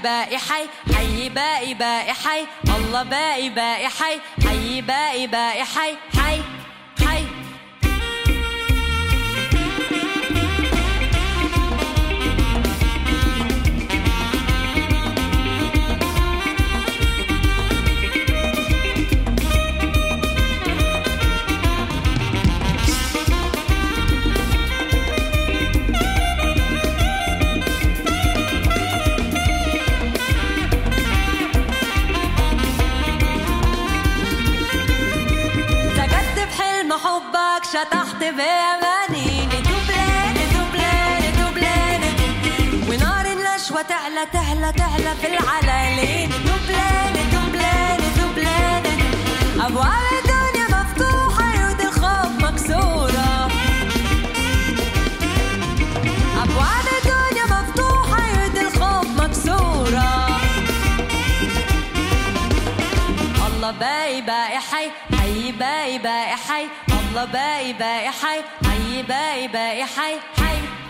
باقي حي، حي باقي باقي حي، الله باقي باقي حي، حي باقي باقي حي، حي حي. حبك شطحت بأمانيني، دوبلاني دوبلاني دوبلاني، ونار النشوة تعلى تعلى تعلى في العلالين، دوبلاني دوبلاني دوبلاني، أبواب الدنيا مفتوحة عيود الخوف مكسورة، أبواب الدنيا مفتوحة عيود الخوف مكسورة. الله باقي باقي حي، حي باقي باقي حي، الله باقي باقي حي، حي باقي باقي حي، حي.